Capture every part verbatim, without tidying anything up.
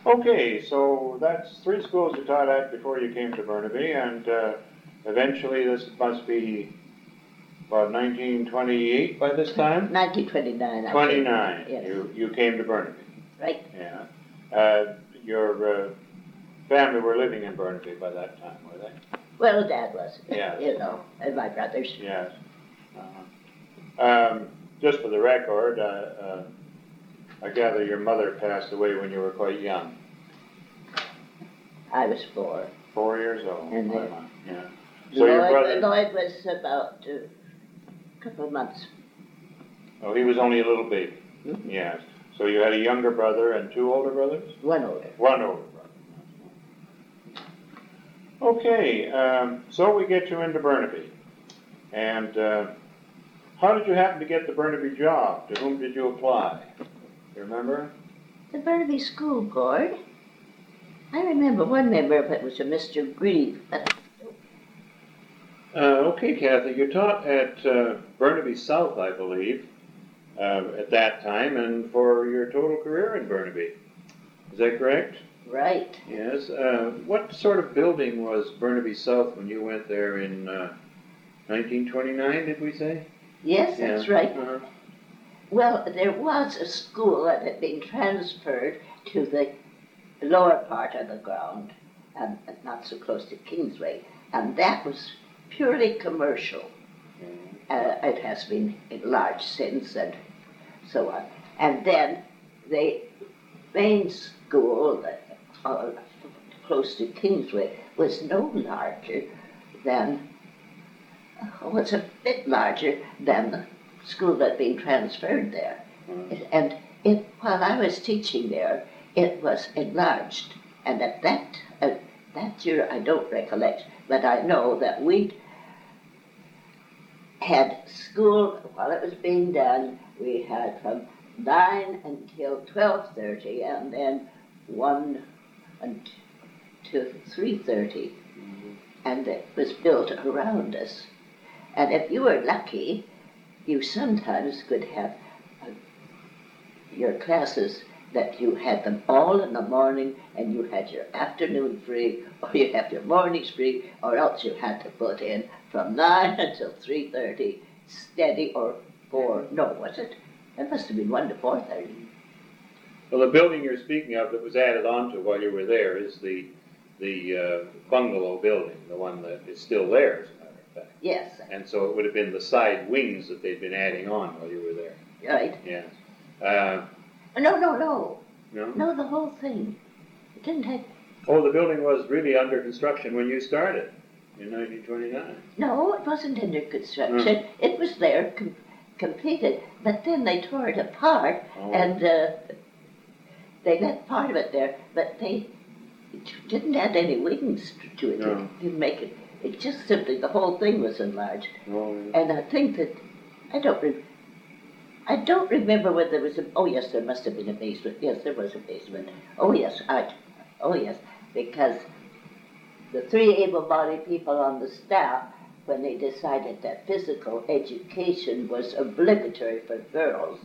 Okay, so that's three schools you taught at before you came to Burnaby, and uh, eventually this must be about nineteen twenty-eight by this time? nineteen twenty-nine, I twenty-nine, think. Yes. you, you came to Burnaby. Right. Yeah. Uh, your uh, family were living in Burnaby by that time, were they? Well, Dad was, Yes. you know, and my brothers. Yes. Uh-huh. Um, just for the record, uh, uh, I gather your mother passed away when you were quite young. I was four. Four years old. And then uh, yeah. So Lloyd, your brother, Lloyd was about uh, a couple of months. oh, he was only a little baby. Mm-hmm. Yes. So you had a younger brother and two older brothers? One older. One older brother. Okay, um, so we get you into Burnaby. And uh, how did you happen to get the Burnaby job? To whom did you apply? You remember? The Burnaby School Board. I remember one member of it was a Mister Grieve. But Uh, okay, Kathy, you taught at uh, Burnaby South, I believe, uh, at that time, and for your total career in Burnaby. Is that correct? right. Yes. Uh, what sort of building was Burnaby South when you went there in uh, nineteen twenty-nine, did we say? Yes, that's Yeah. right. Uh-huh. Well, there was a school that had been transferred to the lower part of the ground, and not so close to Kingsway, and that was purely commercial. Uh, it has been enlarged since and so on. And then the main school, uh, close to Kingsway, was no larger than, oh, was a bit larger than the school that had been transferred there. It, and it, while I was teaching there, it was enlarged. And at that, at that year, I don't recollect, but I know that we had school, while it was being done, we had from nine until twelve thirty, and then one until three thirty, and it was built around us. And if you were lucky, you sometimes could have uh, your classes that you had them all in the morning, and you had your afternoon free, or you had your mornings free, or else you had to put in from nine until three thirty, steady, or four. No, was it? It must have been one to four thirty. Well, the building you're speaking of that was added onto while you were there is the the uh, bungalow building, the one that is still there, as a matter of fact. Yes. And so it would have been the side wings that they'd been adding on while you were there. Right. Yes. Uh, No, no, no. no? No, the whole thing. It didn't have. Oh, the building was really under construction when you started in nineteen twenty-nine. No, it wasn't under construction. Mm. It was there, com- completed, but then they tore it apart, oh. and uh, they left part of it there, but they didn't add any wings to it. No. It didn't make it. It just simply, the whole thing was enlarged. Oh, yeah. And I think that, I don't re- I don't remember whether there was a, oh yes, there must have been a basement. Yes, there was a basement. Oh yes, I, oh yes, because the three able-bodied people on the staff, when they decided that physical education was obligatory for girls,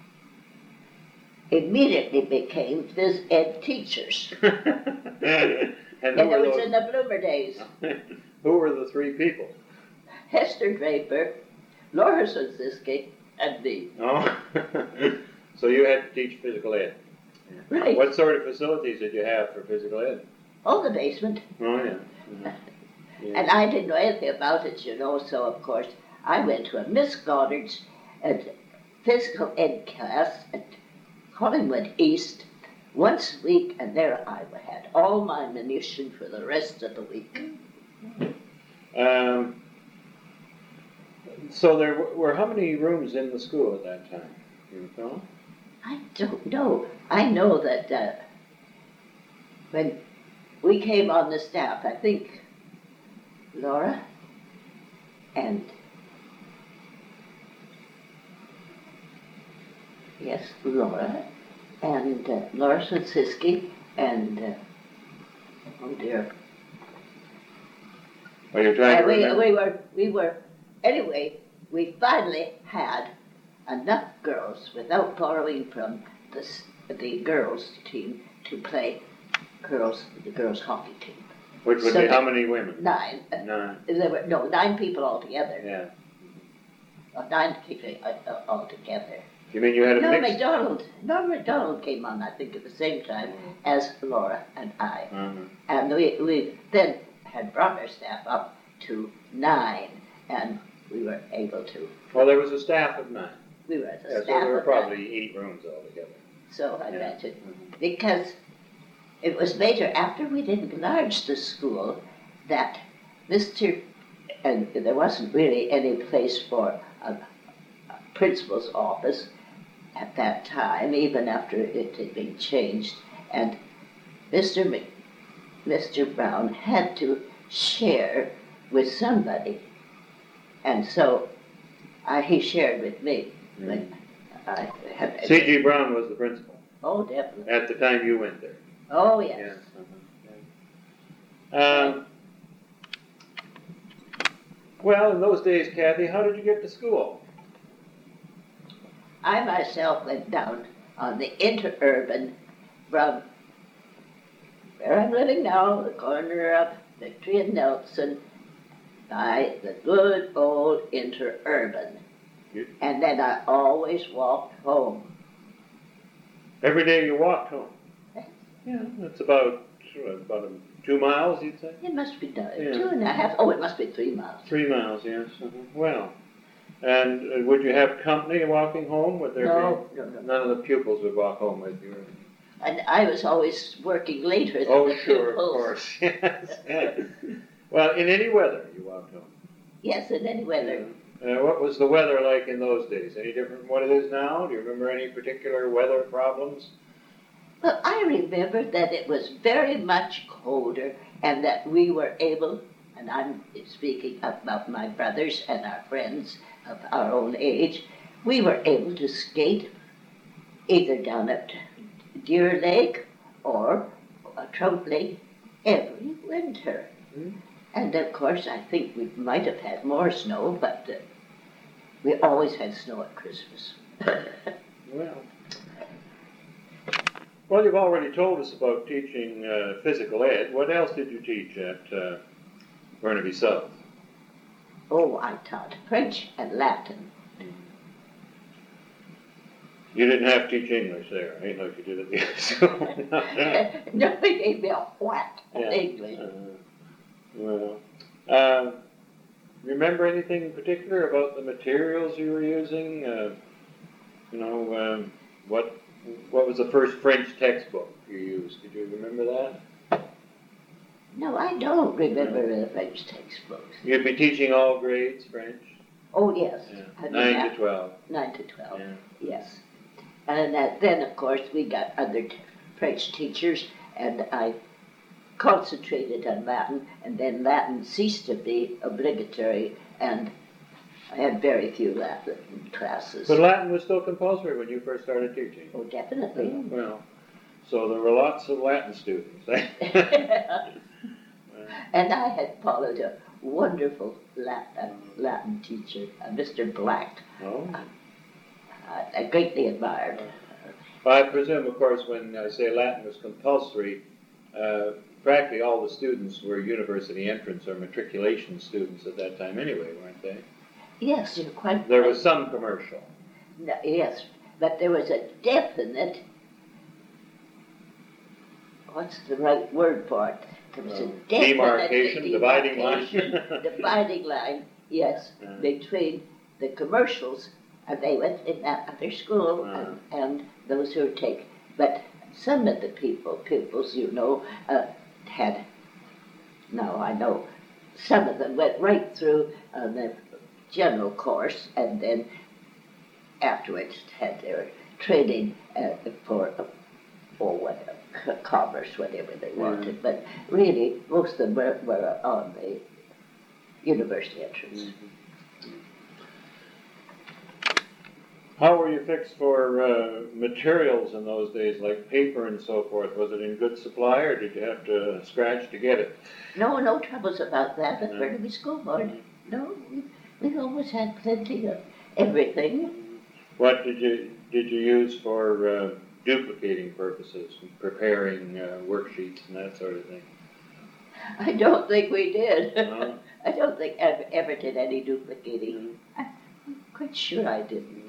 immediately became phys ed teachers. and and it was those? In the bloomer days. Who were the three people? Hester Draper, Laura Swinsky, and me. Oh, so you had to teach physical ed. Right. What sort of facilities did you have for physical ed? Oh, the basement. Oh, yeah. Mm-hmm. Yeah. And I didn't know anything about it, you know, so of course I went to a Miss Goddard's uh, physical ed class at Collingwood East once a week, and there I had all my munition for the rest of the week. Um, so there were, were how many rooms in the school at that time? You recall? I don't know. I know that uh, when we came on the staff, I think Laura and yes, Laura and uh, Laura Swinsky and uh, oh dear. Well, you're trying uh, to we, remember. we were we were anyway. We finally had enough girls without borrowing from the the girls' team to play girls, the girls' hockey team. Which would So be how many women? Nine. Nine. There were, no, nine people altogether. Yeah. Uh, nine people uh, altogether. You mean you had a Norm mix? MacDonald, Norm MacDonald came on, I think, at the same time as Laura and I. Uh-huh. And we, we then had brought our staff up to nine, and we were able to. Well, there was a staff of nine. We were at a Yeah, so staff there were of probably nine. eight rooms altogether. So I Yeah. mentioned, Mhm. because it was later, after we'd enlarged the school, that Mister and there wasn't really any place for a, a principal's office at that time, even after it had been changed, and Mister Mc, Mister Brown had to share with somebody, and so I, he shared with me. Mhm. But I had, C G. Brown was the principal oh, definitely. at the time you went there. Oh, yes. Yes. Uh-huh. Um, well, in those days, Kathy, how did you get to school? I myself went down on the interurban from where I'm living now, the corner of Victory and Nelson, by the good old interurban. You- And then I always walked home. Every day you walked home. Yeah, that's about uh, about um, two miles, you'd say. It must be done, Yeah. two and a half, oh, it must be three miles. Three miles, yes. Uh-huh. Well, and uh, would you have company walking home? Would there No, be? no, no. None of the pupils would walk home with you. And I was always working later than Oh, the sure, of pupils. course. Yes. Yeah. Well, in any weather, you walked home. Yes, in any weather. Uh, what was the weather like in those days? Any different from what it is now? Do you remember any particular weather problems? Well, I remember that it was very much colder and that we were able, and I'm speaking about my brothers and our friends of our own age, we were able to skate either down at Deer Lake or uh, Trout Lake every winter. Hmm. And of course, I think we might have had more snow, but uh, we always had snow at Christmas. Well, well, you've already told us about teaching uh, physical ed. What else did you teach at uh, Burnaby South? Oh, I taught French and Latin. You didn't have to teach English there, right? Like you did at the other school. No, he gave me a whack in Yeah. English. Uh, well, um, remember anything in particular about the materials you were using? Uh, you know, um, what what was the first French textbook you used? Did you remember that? No, I don't remember the French textbooks. You'd be teaching all grades French? Oh, yes. Yeah. I mean, Nine that- to twelve. Nine to twelve, Yeah. yes. And that, then, of course, we got other t- French teachers, and I concentrated on Latin, and then Latin ceased to be obligatory, and I had very few Latin classes. But Latin was still compulsory when you first started teaching. Oh, definitely. Well, so there were lots of Latin students. And I had followed a wonderful Latin, Latin teacher, uh, Mister Black. Oh. Uh, I greatly admired. I presume, of course, when I say Latin was compulsory, uh, practically all the students were university entrance or matriculation students at that time anyway, weren't they? Yes, you're quite There right. was some commercial. No, yes, but there was a definite, what's the right word for it? There was a Um, definite demarcation, dividing line. demarcation, dividing line, yes, Uh. between the commercials, and they went in that other school, Uh. and, and those who take, but some of the people, pupils, you know, uh, had, now I know, some of them went right through uh, the general course, and then afterwards had their training uh, for, for what, uh, commerce, whatever they wanted. But really, most of them were, were on the university entrance. How were you fixed for uh, materials in those days, like paper and so forth? Was it in good supply, or did you have to scratch to get it? No, no troubles about that at No. Burnaby School Board. No, we, we always had plenty of everything. What did you did you use for uh, duplicating purposes, preparing uh, worksheets and that sort of thing. I don't think we did. No? I don't think ever, ever did any duplicating. I'm quite sure I didn't.